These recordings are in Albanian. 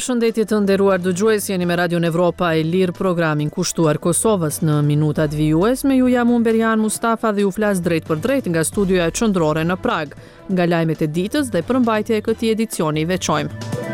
Përshëndetje të nderuar dëgjues, jeni me Radio Evropa e Lirë, programin kushtuar Kosovës në minutat vijues. Me ju jam Umberian Mustafa dhe ju flas drejt për drejt nga studioja qendrore në Prag. Nga lajmet e ditës dhe përmbajtja e këtij edicioni veçojmë.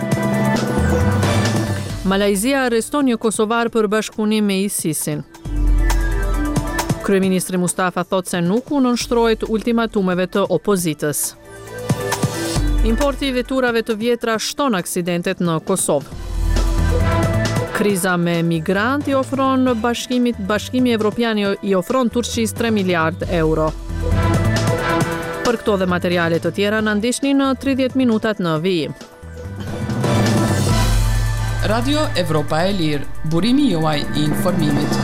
Malajzia arreston një kosovar për bashkëpunim me ISIS-in. Kryeministri Mustafa thot se nuk u nënshtrohet ultimatumeve të opozitës. Importi i veturave të vjetra shton aksidentet në Kosovë. Kriza me migrantë i ofron Bashkimi Evropian i ofron Turqisë 3 miliard euro. Për këto dhe materiale të tjera na ndiqni në 30 minutat në vijim. Radio Evropa e Lirë, burimi juaj i informimit.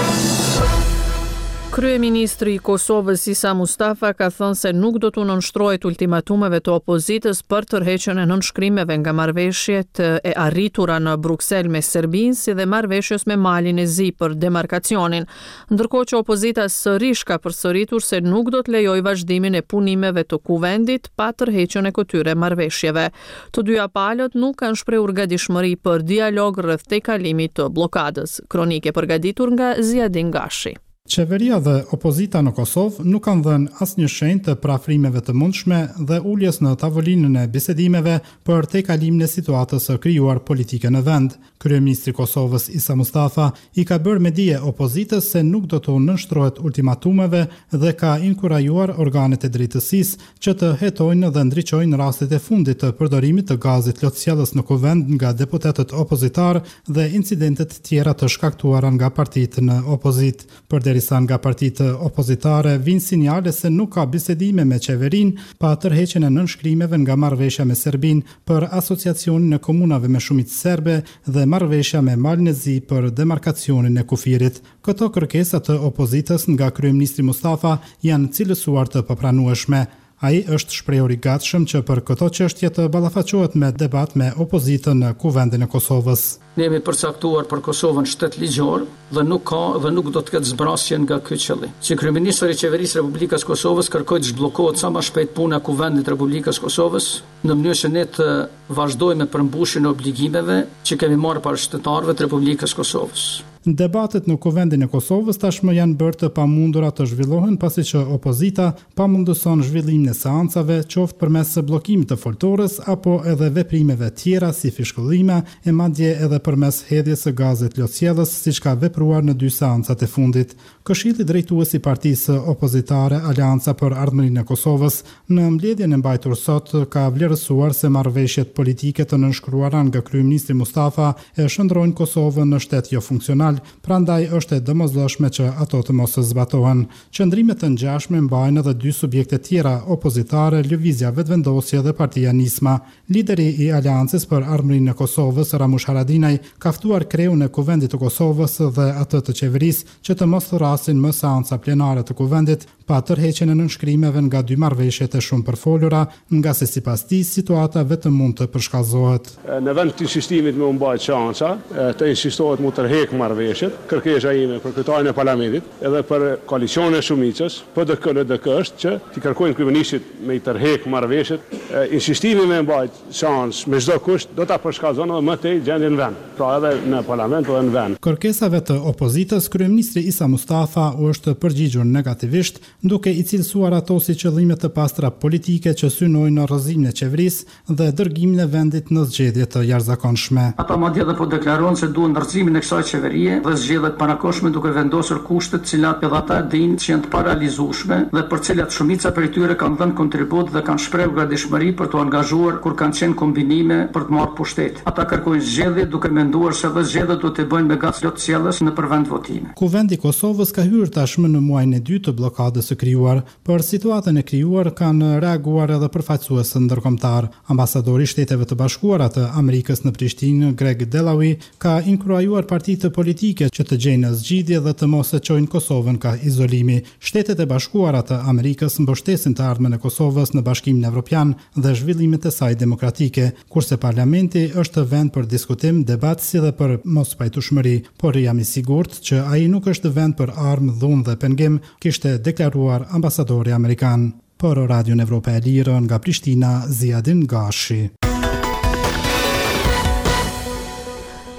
Kryeministri i Kosovës Isa Mustafa ka thënë se nuk do të nënshtrohet ultimatumeve të opozitës për tërheqjen e nënshkrimeve nga marrëveshjet e arritura në Bruksel me Serbinë, si dhe marrëveshjes me Malin e Zi për demarkacionin, ndërkohë që opozita sërish ka përsëritur se nuk do të lejojë vazhdimin e punimeve të kuvendit pa tërheqjen e këtyre marrëveshjeve. Të dyja palët nuk kanë shprehur gatishmëri për dialog rreth tejkalimit të bllokadës. Kronikë e përgatitur nga Ziadin Gashi. Qeveria dhe opozita në Kosovë nuk kanë dhënë asnjë shenjë të parafrimeve të mundshme dhe uljes në tavolinën e bisedimeve për tejkalimin e situatës së krijuar politike në vend. Kryeministri i Kosovës Isa Mustafa i ka bërë me dije opozitës se nuk do të nënshtrohet ultimatumeve dhe ka inkurajuar organet e drejtësisë që të hetojnë dhe ndriçojnë rastet e fundit të përdorimit të gazit lotësjellës në kuvend nga deputetët opozitar dhe incidentet tjera të shkaktuara nga partitë në opozit. Përderisa nga partitë opozitare vijnë sinjale se nuk ka bisedime me qeverinë pa tërheqjen e nënshkrimeve nga marrëveshja me Serbinë për asociacionin e komunave me shumicë serbe dhe marrëveshja me Malin e Zi për demarkacionin e kufirit. Këto kërkesa të opozitës nga kryeministri Mustafa janë cilësuar të papranueshme. Ai është shprehur i gatshëm që për këto çështje të ballafaqohet me debat me opozitën në Kuvendin e Kosovës. Ne jemi përcaktuar për Kosovën shtet ligjor dhe nuk do të ketë zbrasje nga ky qëllim. Si kryeministri i qeverisë Republikës Kosovës kërkoj të zhbllokohet sa më shpejt puna e Kuvendit Republikës Kosovës në mënyrë që ne të vazhdojmë me përmbushjen e obligimeve që kemi marrë para shtetarëve të Republikës Kosovës. Debatet në Kuvendin e Kosovës tashmë janë bërë të pamundura të zhvillohen pasi që opozita pamundëson zhvillimin e seancave, qoftë përmes bllokimit të foltorës apo edhe veprimeve tjera si fishkullime e madje edhe përmes hedhjes së gazit lotësjellës, siç ka vepruar në 2 seancat e fundit. Këshilli drejtues i partisë opozitare Aleanca për Ardhmërinë e Kosovës në mbledhjen e mbajtur sot ka vlerësuar se marrëveshjet politike të nënshkruara nga kryeministri Mustafa e shndrojnë Kosovën në shtet jo funksional, prandaj është e domosdoshme që ato të mos zbatohen. Qëndrime të ngjashme mbajnë edhe 2 subjekte tjera opozitare, Lëvizja Vetëvendosje dhe Partia Nisma. Lideri i Aleancës për Ardhmërinë e Kosovës, Ramush Haradinaj, ka ftuar kreun e Kuvendit të Kosovës dhe atë të qeverisë që të mos thrasin më seanca plenare të Kuvendit pa tërheqjen e nënshkrimeve nga 2 marrëveshjet e shumë përfolura, nga se sipas tij situata vetëm mund të përshkallëzohet. Në vend të insistimit me u mbajt seanca, të insistohet mu tërheq marrëveshjet, kërkesa ime për kryetarin e parlamentit edhe për koalicionin e shumicës, PDK është që t'i kërkojnë kryeministit me i tërheq marrëveshjet, insistimi me mbajt seancë me çdo kusht do ta përshkallëzon edhe më tej gjendjen në vend, pra edhe në parlament edhe në vend. Kërkesave të opozitës, kryeministri Isa Mustafa u është përgjigjur negativisht, duke i cilësuar ato si qëllime të pastra politike që synojnë në rrëzimin e qeverisë dhe dërgimin e vendit në zgjedhje të jashtëzakonshme. Ata madje edhe po deklarohen se duan ndërcimin e kësaj qeverie dhe zgjedhjet parakoshme duke vendosur kushtet cilat edhe ata dinë që janë të paralizueshme dhe për cilat shumica prej tyre kanë dhënë kontribut dhe kanë shprehur gatishmëri për të angazhuar kur kanë qenë kombinime për të marrë pushtet. Ata kërkojnë zgjedhje duke menduar se edhe zgjedhjet do të bëjnë me gaz lotësjellës në përvend votime. Kuvendi i Kosovës ka hyrë tashmë në muajin e 2 të bllokadës së krijuar. Për situatën e krijuar kanë reaguar edhe përfaqësuesë ndërkombëtar. Ambasadori i Shteteve të Bashkuara të Amerikës në Prishtinë, Greg Delawi, ka inkurajuar partitë politike që të gjejnë në zgjidhje dhe të mos e çojnë Kosovën ka izolimi. Shtetet e Bashkuara të Amerikës mbështesin të ardhmen e Kosovës në Bashkimin Evropian dhe zhvillimet e saj demokratike, kurse parlamenti është vend për diskutim, debat si dhe për mos pajtueshmëri, por jam i sigurt që ai nuk është vend për armë, dhunë dhe pengim, kishte deklaruar ambasadori amerikan. Për Radio Evropa e Lirë nga Prishtina, Ziadin Gashi.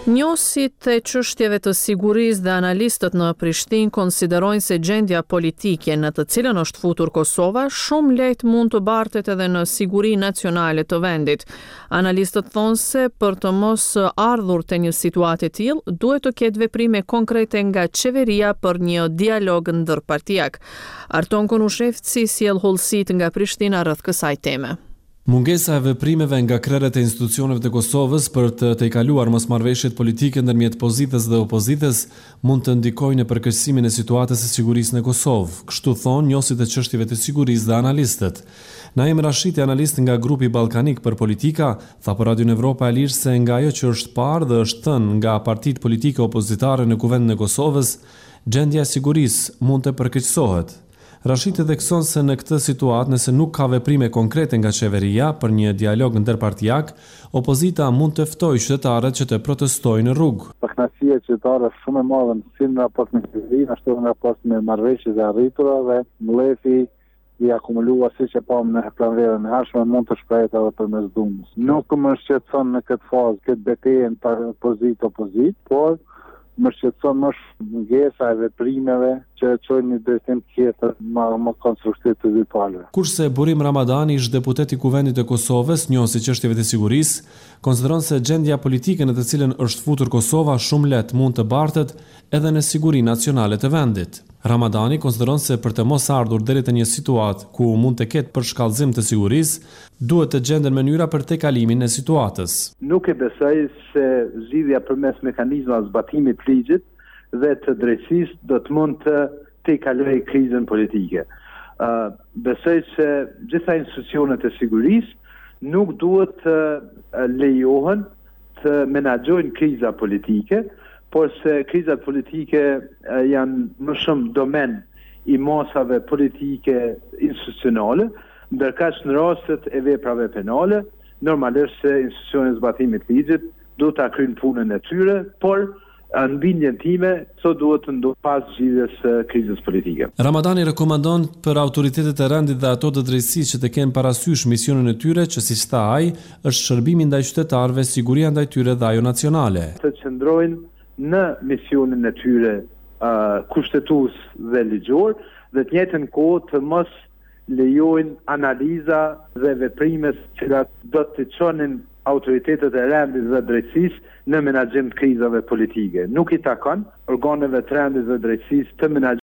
Njohësit e çështjeve të sigurisë dhe analistët në Prishtinë konsiderojnë se gjendja politike në të cilën është futur Kosova shumë lehtë mund të bartet edhe në siguri nacionale të vendit. Analistët thonë se për të mos ardhur te një situatë e tillë, duhet të ketë veprime konkrete nga qeveria për një dialog ndërpartijak. Arton Konushevci sjell hollësit nga Prishtina rreth kësaj teme. Mungesa e veprimeve nga krerët e institucioneve të Kosovës për të tejkaluar mosmarrëveshjet politike ndërmjet pozitës dhe opozitës mund të ndikojë në përkeqësimin e situatës së sigurisë në Kosovë, kështu thonë njohësit e çështjeve të sigurisë dhe analistët. Naim Rashiti, analist nga grupi ballkanik për politika, tha për Radio Evropa e Lirë se nga ajo që është parë dhe është thënë nga partitë politike opozitare në kuvendin e Kosovës, gjendja e sigurisë mund të përkeqësohet. Rashiti thekson se në këtë situatë, nëse nuk ka veprime konkrete nga qeveria për një dialog ndërpartijak, opozita mund të ftojë qytetarët që të protestojnë në rrugë. Pakënasia e qytetarëve është shumë e madhe si në raport me qeverinë, ashtu në raport me marrëveshjet e arritura dhe mlefi i akumuluar siç e pam në pranverën e hershme mund të shprehet edhe përmes dhunës. Nuk më shqetëson në këtë fazë këtë betejën opozit, por më shqetëson më mungesa e veprimeve që çojnë në drejtim tjetër më konstruktiv të dy palëve. Kurse Burim Ramadani, ish deputet i Kuvendit të Kosovës, njohësi çështjeve të sigurisë, konsideron se gjendja politike në të cilën është futur Kosova shumë lehtë mund të bartet edhe në sigurinë nacionale të vendit. Ramadani konsideron se për të mos ardhur deri te një situatë ku mund të ketë përshkallëzim të sigurisë, duhet të gjenden mënyra për tejkalimin e situatës. Nuk e besoj se zgjidhja përmes mekanizmave zbatimit të ligjit dhe të drejtësisë do të mund të tejkalojë krizën politike. Besoj se gjitha institucionet e sigurisë nuk duhet të lejohen të menaxhojnë kriza politike, por se krizat politike janë më shumë domen i masave politike institucionale, ndërkaq në rastet e veprave penale, normalisht se institucionet e zbatimit të ligjit duhet ta kryejnë punën e tyre, por në bindjen time, këto duhet të ndodhë pas zgjidhjes së krizës politike. Ramadani rekomandon për autoritetet e rendit dhe ato të drejtësisë që të kenë parasysh misionin e tyre, që siç tha ai, është shërbimi ndaj qytetarëve, siguria ndaj tyre dhe ajo nacionale. Të qëndrojnë në misionin e tyre kushtetues dhe ligjor dhe të njëjtën kohë të mos lejojnë analiza dhe veprime që do të çonin autoritetet e rendit dhe drejtësisë në menaxhim të krizave politike. Nuk i takon organeve të rendit dhe drejtësisë të menaxhojnë